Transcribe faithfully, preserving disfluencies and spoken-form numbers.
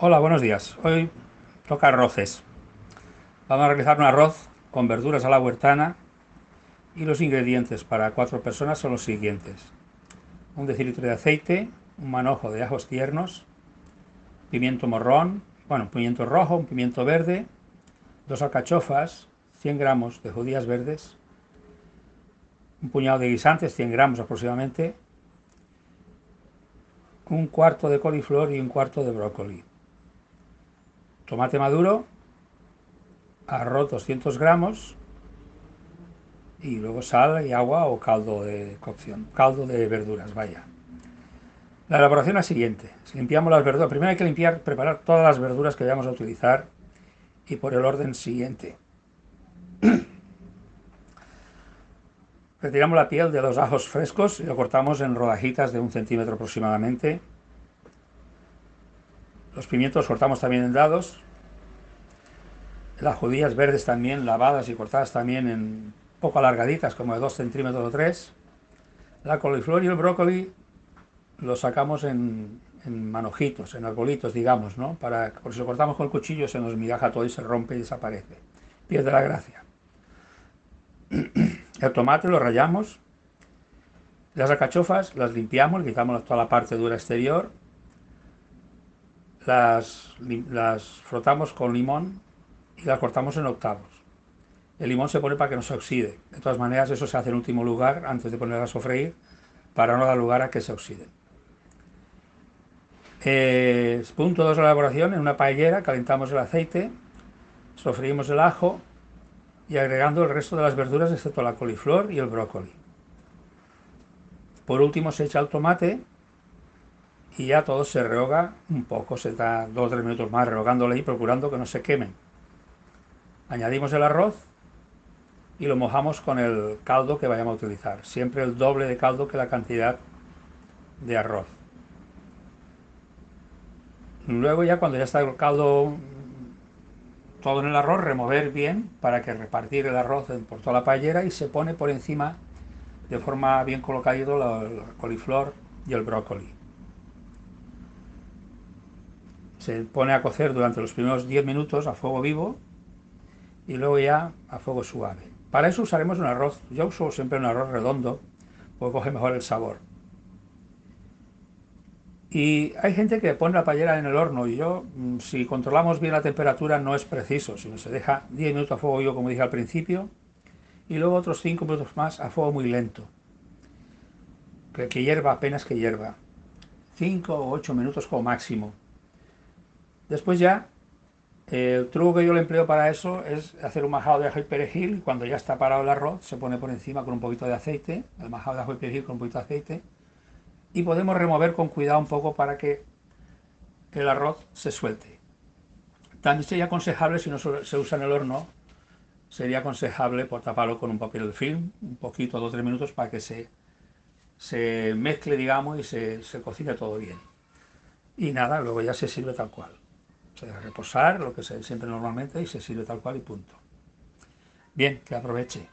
Hola, buenos días. Hoy toca arroces. Vamos a realizar un arroz con verduras a la huertana y los ingredientes para cuatro personas son los siguientes. Un decilitro de aceite, un manojo de ajos tiernos, pimiento morrón, bueno, un pimiento rojo, un pimiento verde, dos alcachofas, cien gramos de judías verdes, un puñado de guisantes, cien gramos aproximadamente, un cuarto de coliflor y un cuarto de brócoli, tomate maduro, arroz doscientos gramos, y luego sal y agua o caldo de cocción, caldo de verduras, vaya. La elaboración es la siguiente: limpiamos las verduras. Primero hay que limpiar, preparar todas las verduras que vamos a utilizar y por el orden siguiente. Retiramos la piel de los ajos frescos y lo cortamos en rodajitas de un centímetro aproximadamente. Los pimientos cortamos también en dados. Las judías verdes también lavadas y cortadas también en poco alargaditas, como de dos centímetros o tres. La coliflor y el brócoli lo sacamos en, en manojitos, en arbolitos, digamos, ¿no? Para, por si lo cortamos con el cuchillo se nos migaja todo y se rompe y desaparece. Pierde la gracia. El tomate lo rallamos. Las alcachofas las limpiamos, le quitamos toda la parte dura exterior. Las, las frotamos con limón y las cortamos en octavos. El limón se pone para que no se oxide. De todas maneras, eso se hace en último lugar, antes de ponerlas a sofreír, para no dar lugar a que se oxiden. Eh, punto dos de la elaboración: en una paellera calentamos el aceite, sofreímos el ajo y agregando el resto de las verduras excepto la coliflor y el brócoli. Por último se echa el tomate y ya todo se rehoga un poco, se da dos o tres minutos más rehogándole y procurando que no se quemen. Añadimos el arroz y lo mojamos con el caldo que vayamos a utilizar, siempre el doble de caldo que la cantidad de arroz. Luego ya cuando ya está el caldo todo en el arroz, remover bien para que repartir el arroz por toda la paellera y se pone por encima de forma bien colocadito la, la coliflor y el brócoli. Se pone a cocer durante los primeros diez minutos a fuego vivo y luego ya a fuego suave. Para eso usaremos un arroz, yo uso siempre un arroz redondo porque coge mejor el sabor. Y hay gente que pone la paellera en el horno y yo, si controlamos bien la temperatura, no es preciso, sino se deja diez minutos a fuego vivo como dije al principio y luego otros cinco minutos más a fuego muy lento, que, que hierva, apenas que hierva, cinco o ocho minutos como máximo. Después ya, eh, el truco que yo le empleo para eso es hacer un majado de ajo y perejil. Cuando ya está parado el arroz se pone por encima con un poquito de aceite, el majado de ajo y perejil con un poquito de aceite, y podemos remover con cuidado un poco para que el arroz se suelte. También sería aconsejable, si no se usa en el horno, sería aconsejable por taparlo con un papel de film, un poquito, dos o tres minutos, para que se, se mezcle, digamos, y se, se cocine todo bien. Y nada, luego ya se sirve tal cual. Se deja reposar, lo que se siempre normalmente, y se sirve tal cual y punto. Bien, que aproveche.